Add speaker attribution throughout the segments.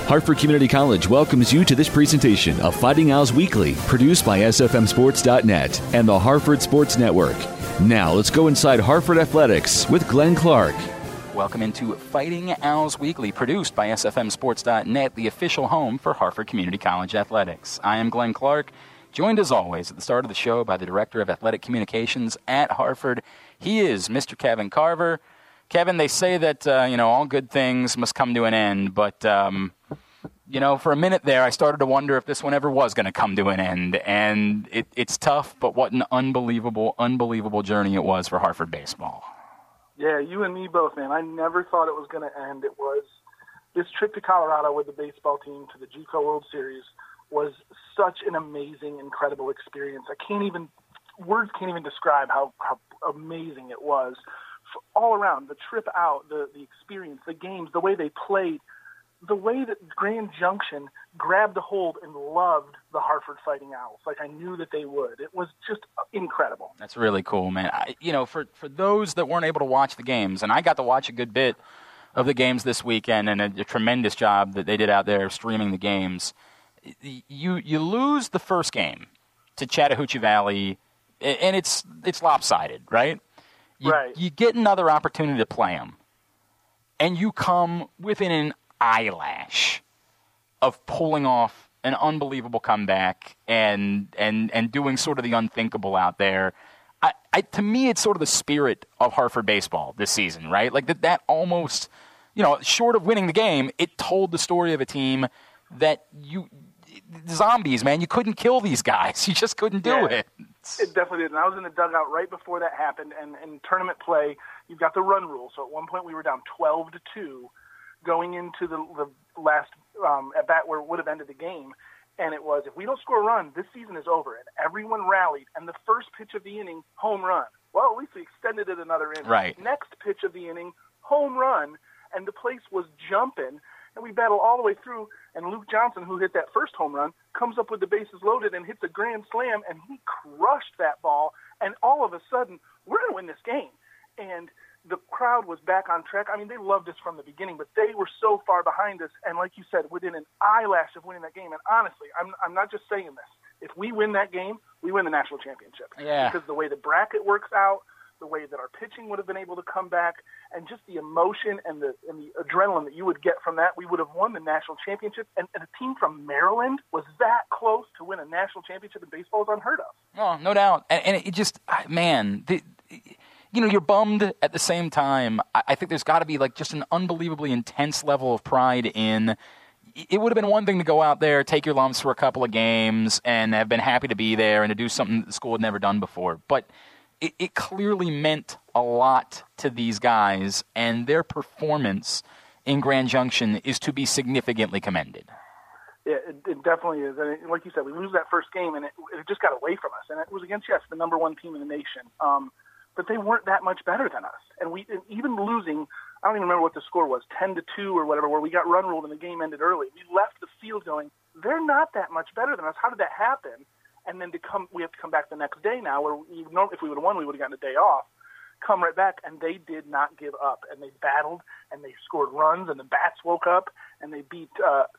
Speaker 1: Hartford Community College welcomes you to this presentation of Fighting Owls Weekly, produced by SFMSports.net and the Hartford Sports Network. Now let's go inside Hartford Athletics with Glenn Clark.
Speaker 2: Welcome into Fighting Owls Weekly, produced by SFMSports.net, the official home for Hartford Community College Athletics. I am Glenn Clark, joined as always at the start of the show by the Director of Athletic Communications at Hartford. He is Mr. Kevin Carver. Kevin, they say that, all good things must come to an end, but, for a minute there, I started to wonder if this one ever was going to come to an end, and it's tough, but what an unbelievable, unbelievable journey it was for Hartford baseball.
Speaker 3: Yeah, you and me both, man. I never thought it was going to end. It was this trip to Colorado with the baseball team to the JUCO World Series was such an amazing, incredible experience. Words can't even describe how amazing it was. All around, the trip out, the experience, the games, the way they played, the way that Grand Junction grabbed a hold and loved the Hartford Fighting Owls, like I knew that they would. It was just incredible.
Speaker 2: That's really cool, man. For those that weren't able to watch the games, and I got to watch a good bit of the games this weekend, and a tremendous job that they did out there streaming the games. You lose the first game to Chattahoochee Valley, and it's lopsided, right? You get another opportunity to play them, and you come within an eyelash of pulling off an unbelievable comeback and doing sort of the unthinkable out there. To me, it's sort of the spirit of Hartford baseball this season, right? Like that almost, short of winning the game, it told the story of a team that zombies, man, you couldn't kill these guys. You just couldn't do it.
Speaker 3: It definitely did. And I was in the dugout right before that happened. And in tournament play, you've got the run rule. So at one point we were down 12-2 going into the last at bat where it would have ended the game. And it was, if we don't score a run, this season is over. And everyone rallied. And the first pitch of the inning, home run. Well, at least we extended it another inning.
Speaker 2: Right.
Speaker 3: Next pitch of the inning, home run. And the place was jumping. And we battle all the way through, and Luke Johnson, who hit that first home run, comes up with the bases loaded and hits a grand slam, and he crushed that ball, and all of a sudden, we're going to win this game. And the crowd was back on track. I mean, they loved us from the beginning, but they were so far behind us, and like you said, within an eyelash of winning that game. And honestly, I'm not just saying this. If we win that game, we win the national championship.
Speaker 2: Yeah.
Speaker 3: Because the way the bracket works out, the way that our pitching would have been able to come back, and just the emotion and the adrenaline that you would get from that, we would have won the national championship. And a team from Maryland was that close to win a national championship in baseball is unheard of.
Speaker 2: Oh, no doubt. And it just, man, you're bummed at the same time. I think there's got to be like just an unbelievably intense level of pride in. It would have been one thing to go out there, take your lumps for a couple of games, and have been happy to be there and to do something that the school had never done before. But it clearly meant a lot to these guys, and their performance in Grand Junction is to be significantly commended.
Speaker 3: Yeah, it definitely is. And like you said, we lose that first game, and it just got away from us. And it was against, yes, the number one team in the nation. But they weren't that much better than us. And even losing, I don't even remember what the score was, 10-2 or whatever, where we got run ruled and the game ended early. We left the field going, they're not that much better than us. How did that happen? And then we have to come back the next day now, where if we would have won, we would have gotten a day off. Come right back, and they did not give up, and they battled, and they scored runs, and the bats woke up, and they beat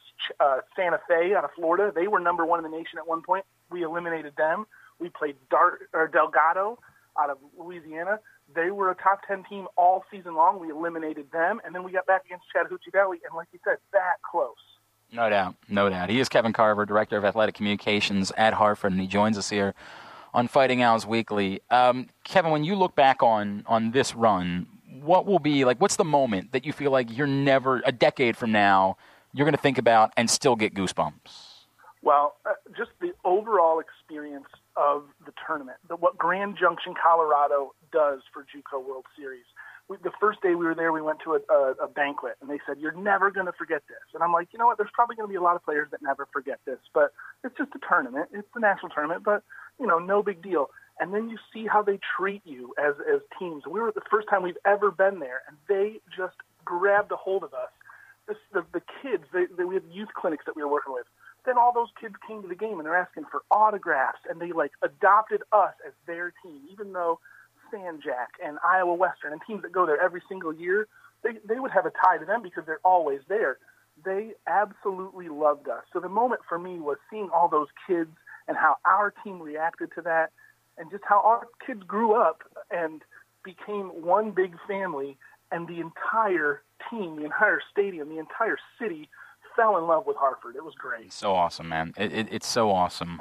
Speaker 3: Santa Fe out of Florida. They were number one in the nation at one point. We eliminated them. We played Delgado out of Louisiana. They were a top 10 team all season long. We eliminated them, and then we got back against Chattahoochee Valley, and like you said, that close.
Speaker 2: No doubt, no doubt. He is Kevin Carver, Director of Athletic Communications at Hartford, and he joins us here on Fighting Owls Weekly. Kevin, when you look back on this run, what will be, like, what's the moment that you feel like you're never, a decade from now, you're going to think about and still get goosebumps?
Speaker 3: Well, just the overall experience of the tournament, what Grand Junction, Colorado does for JUCO World Series. The first day we were there, we went to a banquet, and they said, you're never going to forget this. And I'm like, you know what, there's probably going to be a lot of players that never forget this, but it's just a tournament. It's the national tournament, but, no big deal. And then you see how they treat you as teams. We were the first time we've ever been there, and they just grabbed a hold of us. The kids, we had youth clinics that we were working with. Then all those kids came to the game, and they're asking for autographs, and they, adopted us as their team, even though San Jack and Iowa Western and teams that go there every single year, they would have a tie to them because they're always there. they absolutely loved us. So the moment for me was seeing all those kids and how our team reacted to that, and just how our kids grew up and became one big family, and the entire team, the entire stadium, the entire city fell in love with Hartford. It was great.
Speaker 2: It's so awesome, man. It's so awesome.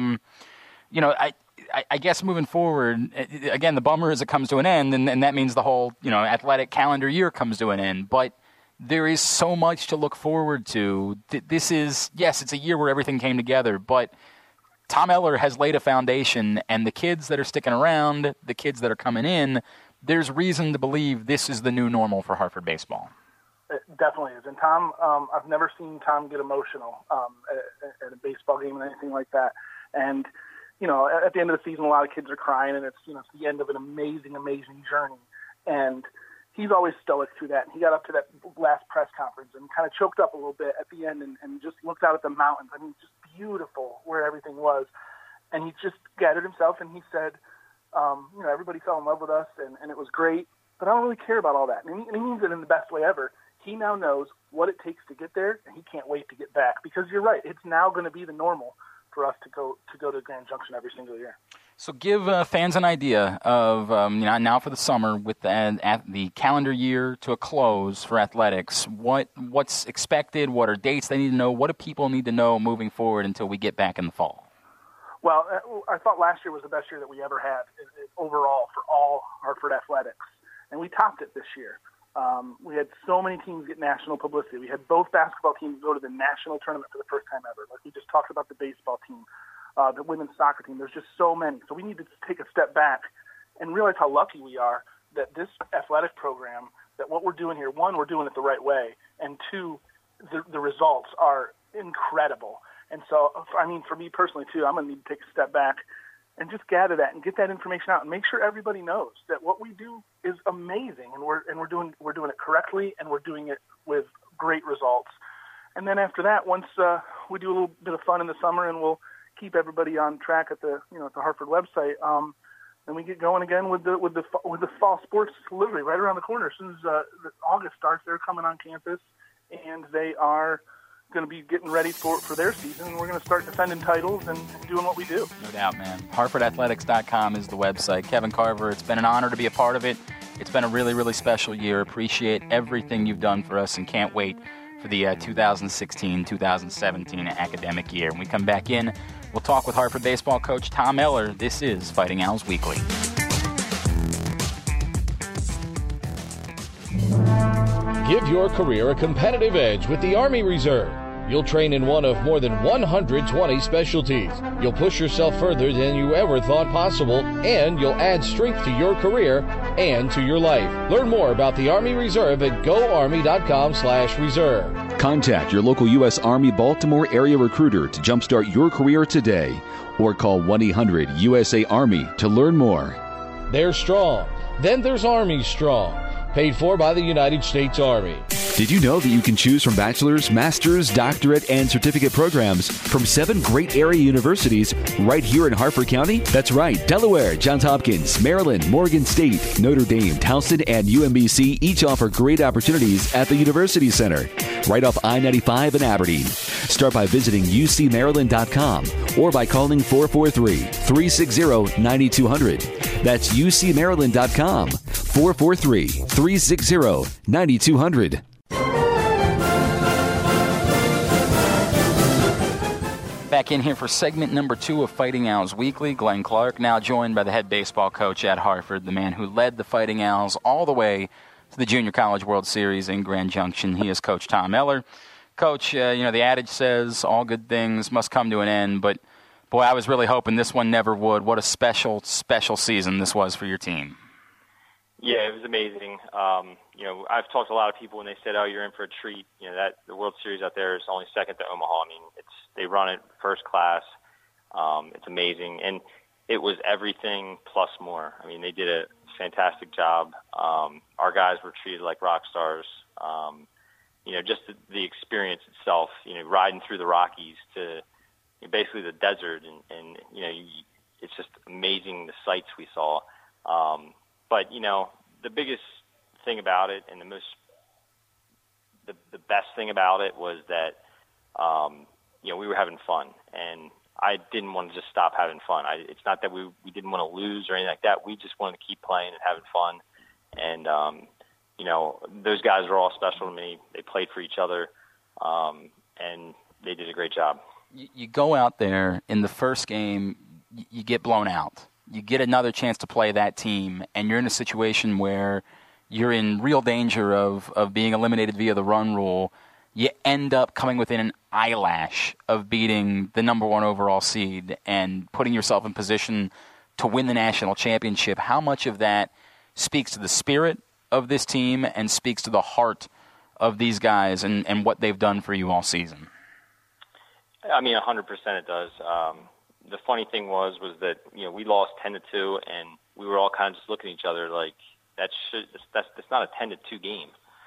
Speaker 2: I guess moving forward, again, the bummer is it comes to an end, and that means the whole, athletic calendar year comes to an end. But there is so much to look forward to. This is, yes, it's a year where everything came together, but Tom Eller has laid a foundation, and the kids that are sticking around, the kids that are coming in, there's reason to believe this is the new normal for Hartford baseball.
Speaker 3: It definitely is. And Tom, I've never seen Tom get emotional at a baseball game or anything like that. And, at the end of the season, a lot of kids are crying, and it's, it's the end of an amazing, amazing journey. And he's always stoic through that. And he got up to that last press conference and kind of choked up a little bit at the end and just looked out at the mountains. I mean, just beautiful where everything was. And he just gathered himself and he said, everybody fell in love with us and it was great, but I don't really care about all that. And he means it in the best way ever. He now knows what it takes to get there, and he can't wait to get back, because you're right. It's now going to be the normal for us to go to Grand Junction every single year.
Speaker 2: So give fans an idea of, now for the summer with the calendar year to a close for athletics, what's expected, what are dates they need to know, what do people need to know moving forward until we get back in the fall?
Speaker 3: Well, I thought last year was the best year that we ever had overall for all Hartford athletics, and we topped it this year. We had so many teams get national publicity. We had both basketball teams go to the national tournament for the first time ever. Like we just talked about the baseball team, the women's soccer team. There's just so many. So we need to take a step back and realize how lucky we are that this athletic program, that what we're doing here, one, we're doing it the right way, and two, the results are incredible. And so, for me personally too, I'm going to need to take a step back and just gather that and get that information out and make sure everybody knows that what we do is amazing, and we're doing it correctly, and we're doing it with great results. And then after that, once we do a little bit of fun in the summer, and we'll keep everybody on track at the at the Hartford website, then we get going again with the fall sports literally right around the corner. As soon as August starts, they're coming on campus, and they are going to be getting ready for their season, and we're going to start defending titles and doing what we do.
Speaker 2: No doubt, man. HartfordAthletics.com is the website. Kevin Carver, it's been an honor to be a part of it. It's been a really, really special year. Appreciate everything you've done for us and can't wait for the 2016-2017 academic year. When we come back in, we'll talk with Hartford baseball coach Tom Eller. This is Fighting Owls Weekly.
Speaker 4: Give your career a competitive edge with the Army Reserve. You'll train in one of more than 120 specialties. You'll push yourself further than you ever thought possible, and you'll add strength to your career and to your life. Learn more about the Army Reserve at goarmy.com/reserve.
Speaker 1: Contact your local U.S. Army Baltimore area recruiter to jumpstart your career today, or call 1-800-USA-ARMY to learn more.
Speaker 4: They're strong. Then there's Army Strong. Paid for by the United States Army.
Speaker 1: Did you know that you can choose from bachelor's, master's, doctorate, and certificate programs from 7 great area universities right here in Hartford County? That's right. Delaware, Johns Hopkins, Maryland, Morgan State, Notre Dame, Towson, and UMBC each offer great opportunities at the University Center, right off I-95 in Aberdeen. Start by visiting ucmaryland.com or by calling 443-360-9200. That's ucmaryland.com, 443-360-9200.
Speaker 2: Back in here for segment number 2 of Fighting Owls Weekly. Glenn Clark, now joined by the head baseball coach at Hartford, the man who led the Fighting Owls all the way to the Junior College World Series in Grand Junction. He is Coach Tom Eller. Coach, the adage says all good things must come to an end, but boy, I was really hoping this one never would. What a special, special season this was for your team.
Speaker 5: Yeah, it was amazing. I've talked to a lot of people when they said, "Oh, you're in for a treat." That the World Series out there is only second to Omaha. I mean, they run it first class. It's amazing, and it was everything plus more. I mean, they did a fantastic job. Our guys were treated like rock stars. Just the experience itself. Riding through the Rockies to basically the desert, and it's just amazing the sights we saw. But the biggest thing about it and the most the best thing about it was that, we were having fun, and I didn't want to just stop having fun. It's not that we didn't want to lose or anything like that. We just wanted to keep playing and having fun. And, those guys are all special to me. They played for each other, and they did a great job.
Speaker 2: You go out there in the first game, you get blown out. You get another chance to play that team, and you're in a situation where you're in real danger of being eliminated via the run rule. You end up coming within an eyelash of beating the number 1 overall seed and putting yourself in position to win the national championship. How much of that speaks to the spirit of this team and speaks to the heart of these guys and what they've done for you all season?
Speaker 5: I mean, 100% it does. The funny thing was that, we lost 10-2, and we were all kind of just looking at each other like, that's not a 10-2 game.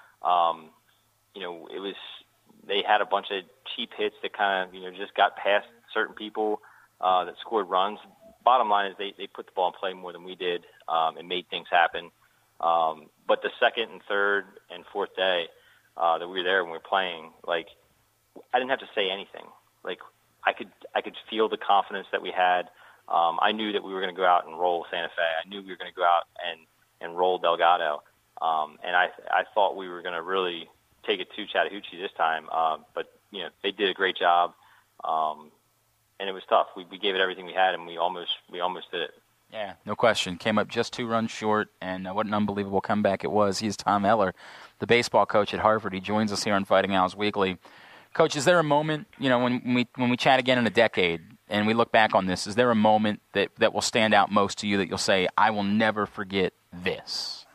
Speaker 5: They had a bunch of cheap hits that kind of, just got past certain people that scored runs. Bottom line is they put the ball in play more than we did and made things happen. But the second and third and fourth day that we were there when we were playing, like, I didn't have to say anything. Like, I could feel the confidence that we had. I knew that we were going to go out and roll Santa Fe. I knew we were going to go out and roll Delgado. And I thought we were going to really take it to Chattahoochee this time. But they did a great job. And it was tough. We gave it everything we had, and we almost did it.
Speaker 2: Yeah, no question. Came up just 2 runs short, and what an unbelievable comeback it was. He's Tom Eller, the baseball coach at Harvard. He joins us here on Fighting Owls Weekly. Coach, is there a moment, when we chat again in a decade and we look back on this, is there a moment that will stand out most to you that you'll say, I will never forget this?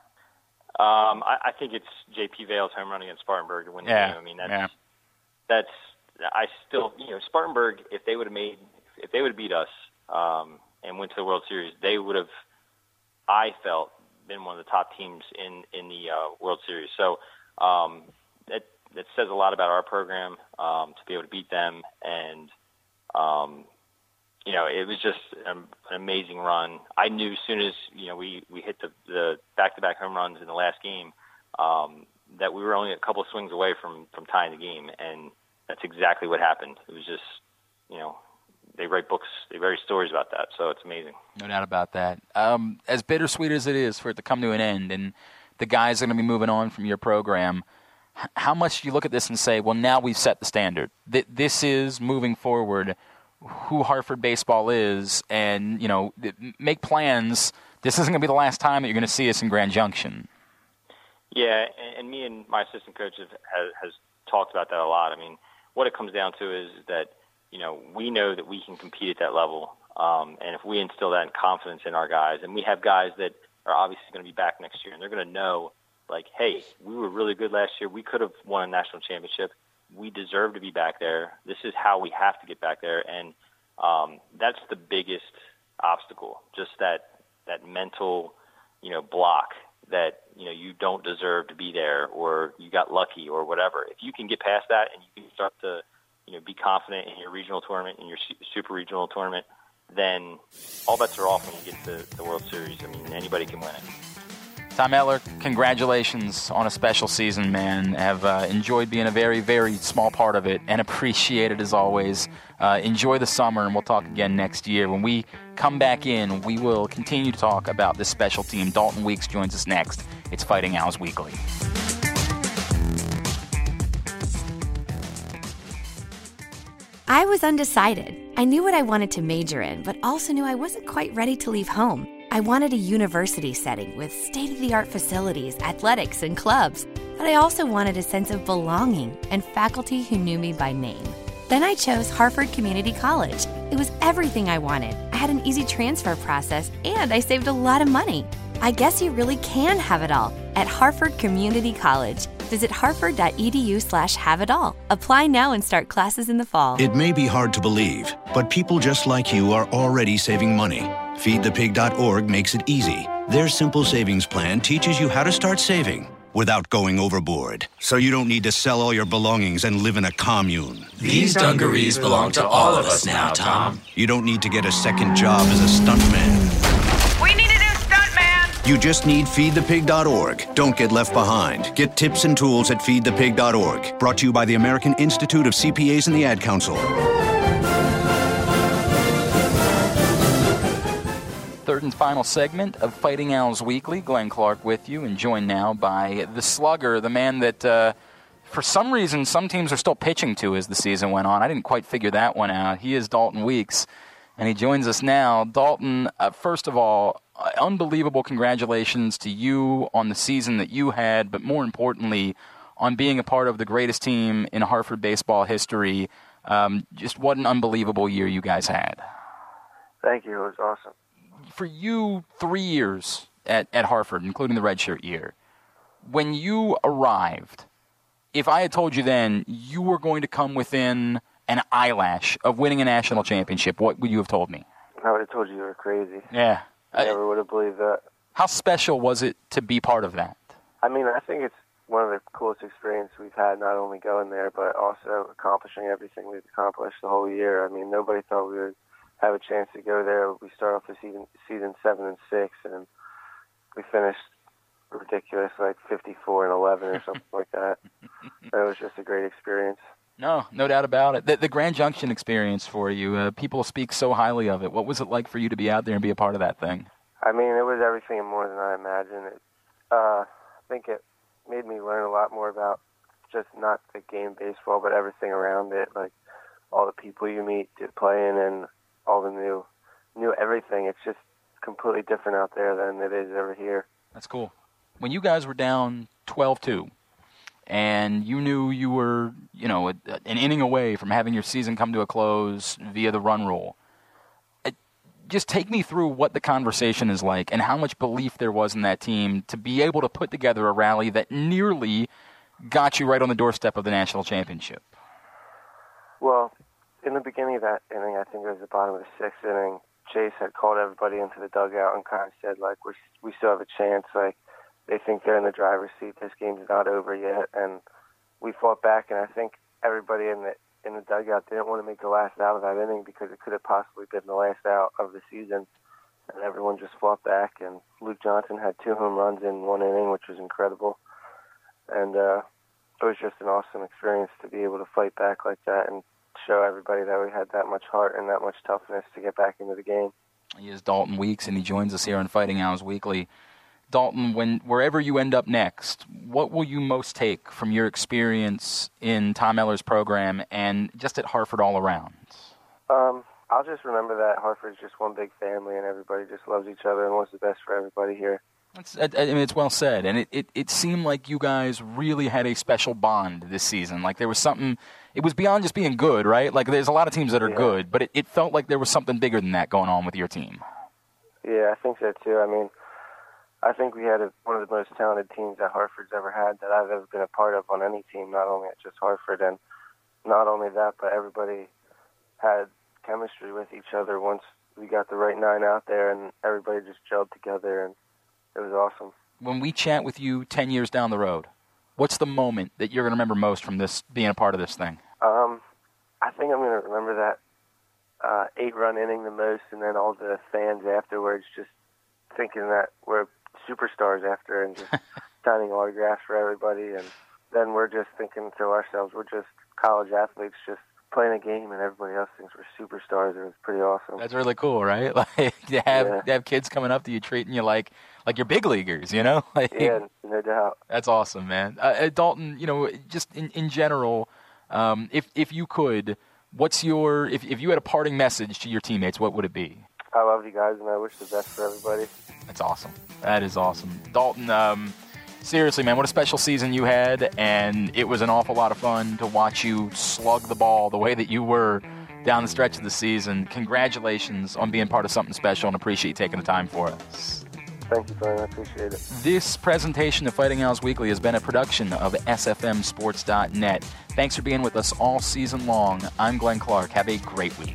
Speaker 5: I think it's J.P. Vale's home run against Spartanburg to win the game. I mean, that's I still, Spartanburg, if they would have beat us and went to the World Series, they would have, I felt, been one of the top teams in the World Series. So that says a lot about our program to be able to beat them. And, it was just an amazing run. I knew as soon as, we hit the back-to-back home runs in the last game that we were only a couple of swings away from tying the game. And that's exactly what happened. It was just, they write books, they write stories about that. So it's amazing.
Speaker 2: No doubt about that. As bittersweet as it is for it to come to an end and the guys are going to be moving on from your program, how much do you look at this and say, well, now we've set the standard. This is moving forward who Hartford baseball is, and, make plans. This isn't going to be the last time that you're going to see us in Grand Junction. Yeah,
Speaker 5: and me and my assistant coach has talked about that a lot. I mean, what it comes down to is that, we know that we can compete at that level. And if we instill that confidence in our guys, and we have guys that are obviously going to be back next year, and they're going to know, like, hey, we were really good last year. We could have won a national championship. We deserve to be back there. This is how we have to get back there. And that's the biggest obstacle, just that mental, block that, you don't deserve to be there or you got lucky or whatever. If you can get past that and you can start to, be confident in your regional tournament, in your super regional tournament, then all bets are off when you get to the World Series. I mean, anybody can win it.
Speaker 2: Tom Eller, congratulations on a special season, man. Have enjoyed being a very, very small part of it and appreciate it as always. Enjoy the summer, and we'll talk again next year. When we come back in, we will continue to talk about this special team. Dalton Weeks joins us next. It's Fighting Owls Weekly.
Speaker 6: I was undecided. I knew what I wanted to major in, but also knew I wasn't quite ready to leave home. I wanted a university setting with state-of-the-art facilities, athletics, and clubs. But I also wanted a sense of belonging and faculty who knew me by name. Then I chose Hartford Community College. It was everything I wanted. I had an easy transfer process, and I saved a lot of money. I guess you really can have it all at Hartford Community College. Visit hartford.edu/have-it-all. Apply now and start classes in the fall.
Speaker 7: It may be hard to believe, but people just like you are already saving money. FeedThePig.org makes it easy. Their simple savings plan teaches you how to start saving without going overboard. So you don't need to sell all your belongings and live in a commune.
Speaker 8: These dungarees belong to all of us now, Tom.
Speaker 7: You don't need to get a second job as a stuntman.
Speaker 9: We need a new stuntman!
Speaker 7: You just need feedthepig.org. Don't get left behind. Get tips and tools at feedthepig.org. Brought to you by the American Institute of CPAs and the Ad Council.
Speaker 2: Third and final segment of Fighting Owls Weekly. Glenn Clark with you, and joined now by the slugger, the man that for some reason some teams are still pitching to as the season went on. I didn't quite figure that one out. He is Dalton Weeks, and he joins us now. Dalton, first of all, unbelievable congratulations to you on the season that you had, but more importantly, on being a part of the greatest team in Hartford baseball history. Just what an unbelievable year you guys had.
Speaker 9: Thank you. It was awesome.
Speaker 2: For you, 3 years at Hartford, including the redshirt year, when you arrived, if I had told you then you were going to come within an eyelash of winning a national championship, what would you have told me?
Speaker 9: I would have told you were crazy.
Speaker 2: Yeah.
Speaker 9: I never would have believed that.
Speaker 2: How special was it to be part of that?
Speaker 9: I mean, I think it's one of the coolest experiences we've had, not only going there, but also accomplishing everything we've accomplished the whole year. I mean, nobody thought we would have a chance to go there. We started off the season 7-6, and we finished ridiculous, like 54-11 or something like that. It was just a great experience. No
Speaker 2: doubt about it. The Grand Junction experience for you, people speak so highly of it. What was it like for you to be out there and be a part of that thing?
Speaker 9: I mean, it was everything and more than I imagined. I think it made me learn a lot more about just not the game baseball, but everything around it, like all the people you meet playing and all the new everything. It's just completely different out there than it is over here.
Speaker 2: That's cool. When you guys were down 12-2, and you knew you were, an inning away from having your season come to a close via the run rule, just take me through what the conversation is like and how much belief there was in that team to be able to put together a rally that nearly got you right on the doorstep of the national championship.
Speaker 9: Well, in the beginning of that inning, I think it was the bottom of the sixth inning, Chase had called everybody into the dugout and kind of said, like, we still have a chance. Like, they think they're in the driver's seat. This game's not over yet. And we fought back, and I think everybody in the dugout didn't want to make the last out of that inning because it could have possibly been the last out of the season. And everyone just fought back, and Luke Johnson had 2 home runs in 1 inning, which was incredible. And it was just an awesome experience to be able to fight back like that and show everybody that we had that much heart and that much toughness to get back into the game.
Speaker 2: He is Dalton Weeks, and he joins us here on Fighting Owls Weekly. Dalton, wherever you end up next, what will you most take from your experience in Tom Eller's program and just at Hartford all around?
Speaker 9: I'll just remember that Hartford's just one big family, and everybody just loves each other and wants the best for everybody here.
Speaker 2: It's well said, and it seemed like you guys really had a special bond this season. Like there was something, it was beyond just being good, right? Like there's a lot of teams that are good, but it felt like there was something bigger than that going on with your team.
Speaker 9: Yeah, I think so too. I mean, I think we had one of the most talented teams that Hartford's ever had that I've ever been a part of on any team, not only at just Hartford. And not only that, but everybody had chemistry with each other once we got the right 9 out there, and everybody just gelled together, and it was awesome.
Speaker 2: When we chat with you 10 years down the road, what's the moment that you're going to remember most from this being a part of this thing?
Speaker 9: I think I'm going to remember that 8-run inning the most, and then all the fans afterwards just thinking that we're superstars after and just signing autographs for everybody. And then we're just thinking to ourselves, we're just college athletes just playing a game, and everybody else thinks we're superstars. It was pretty awesome.
Speaker 2: That's really cool, right? Like to have kids coming up to you treating you like you're big leaguers, you know? Like,
Speaker 9: yeah, no doubt.
Speaker 2: That's awesome, man. Dalton, just in general, if you could, what's your if you had a parting message to your teammates, what would it be?
Speaker 9: I love you guys, and I wish the best for everybody.
Speaker 2: That's awesome. That is awesome. Dalton, seriously, man, what a special season you had, and it was an awful lot of fun to watch you slug the ball the way that you were down the stretch of the season. Congratulations on being part of something special, and appreciate you taking the time for us.
Speaker 9: Thank you, Tony. I appreciate it.
Speaker 2: This presentation of Fighting Owls Weekly has been a production of SFMSports.net. Thanks for being with us all season long. I'm Glenn Clark. Have a great week.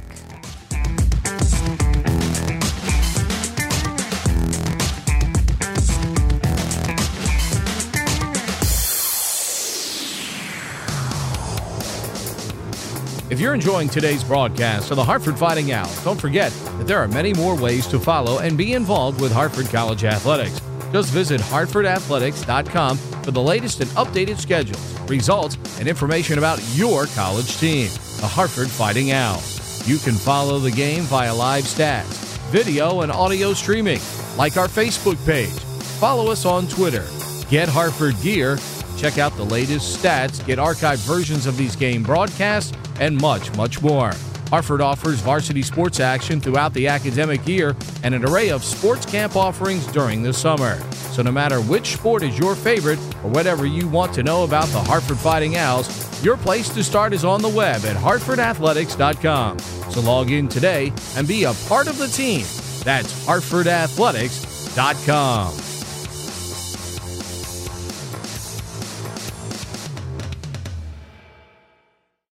Speaker 4: If you're enjoying today's broadcast of the Hartford Fighting Owls, don't forget that there are many more ways to follow and be involved with Hartford College Athletics. Just visit HartfordAthletics.com for the latest and updated schedules, results, and information about your college team, the Hartford Fighting Owls. You can follow the game via live stats, video, and audio streaming, like our Facebook page. Follow us on Twitter. Get Hartford gear. Check out the latest stats, get archived versions of these game broadcasts, and much, much more. Hartford offers varsity sports action throughout the academic year and an array of sports camp offerings during the summer. So no matter which sport is your favorite or whatever you want to know about the Hartford Fighting Owls, your place to start is on the web at hartfordathletics.com. So log in today and be a part of the team. That's hartfordathletics.com.